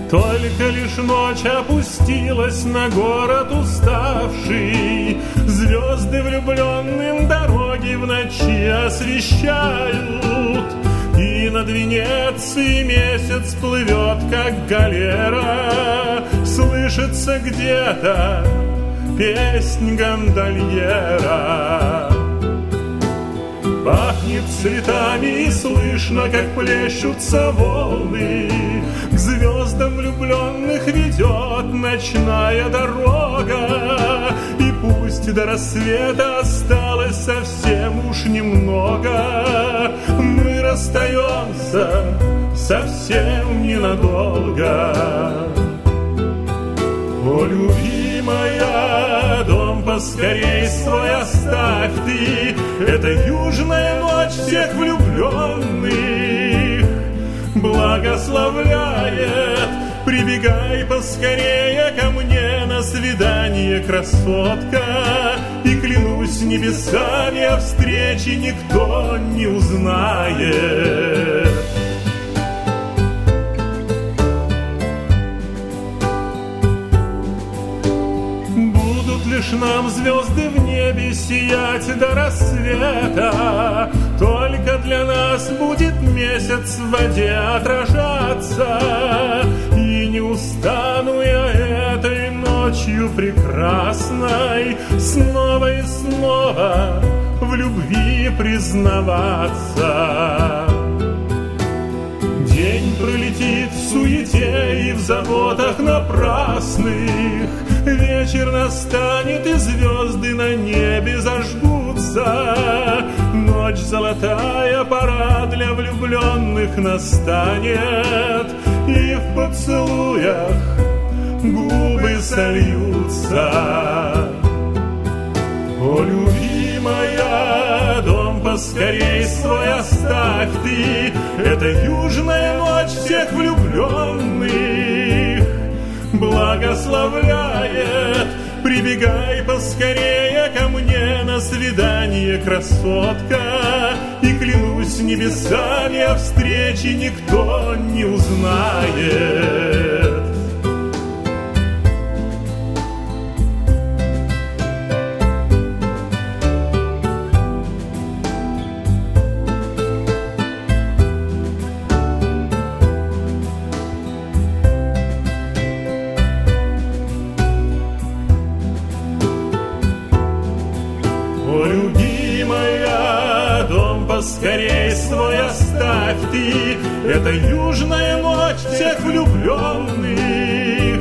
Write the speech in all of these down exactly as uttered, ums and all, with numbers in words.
Только лишь ночь опустилась на город уставший, звезды влюбленным дороги в ночи освещают, и над Венецией месяц плывет, как галера. Слышится где-то песнь гондольера. Пахнет цветами и слышно, как плещутся волны. К звездам влюбленных ведет ночная дорога. И пусть до рассвета осталось совсем уж немного, мы расстаемся совсем ненадолго. О, любимая, дом поскорей свой оставь ты, это южная ночь всех влюбленных благословляет. Прибегай поскорее ко мне на свидание, красотка, и клянусь небесами, о встрече никто не узнает. Лишь нам звезды в небе сиять до рассвета, только для нас будет месяц в воде отражаться. И не устану я этой ночью прекрасной снова и снова в любви признаваться. День пролетит в суете и в заботах напрасных, вечер настанет и звезды на небе зажгутся. Ночь золотая, пора для влюбленных настанет, и в поцелуях губы сольются. О, любимая, дом поскорей свой оставь ты, это южная ночь всех влюбленных благословляет. Прибегай поскорее ко мне на свидание, красотка, и клянусь небесами, о встрече никто не узнает. О, любимая, дом поскорей свой оставь ты, это южная ночь всех влюбленных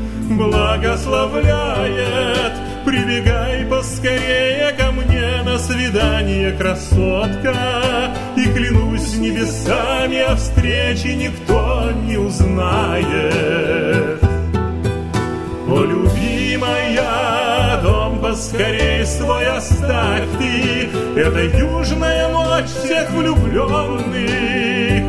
благословляет. Прибегай поскорее ко мне на свидание, красотка, и клянусь небесами, о встрече никто не узнает. О, любимая, дом поскорей свой оставь ты, это южная ночь всех влюбленных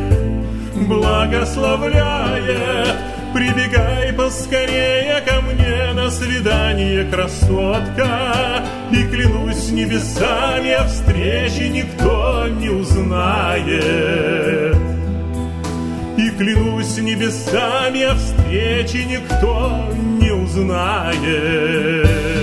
благословляет. Прибегай поскорее ко мне на свидание, красотка, и клянусь небесами, о встрече никто не узнает. И клянусь небесами, о встрече никто не узнает.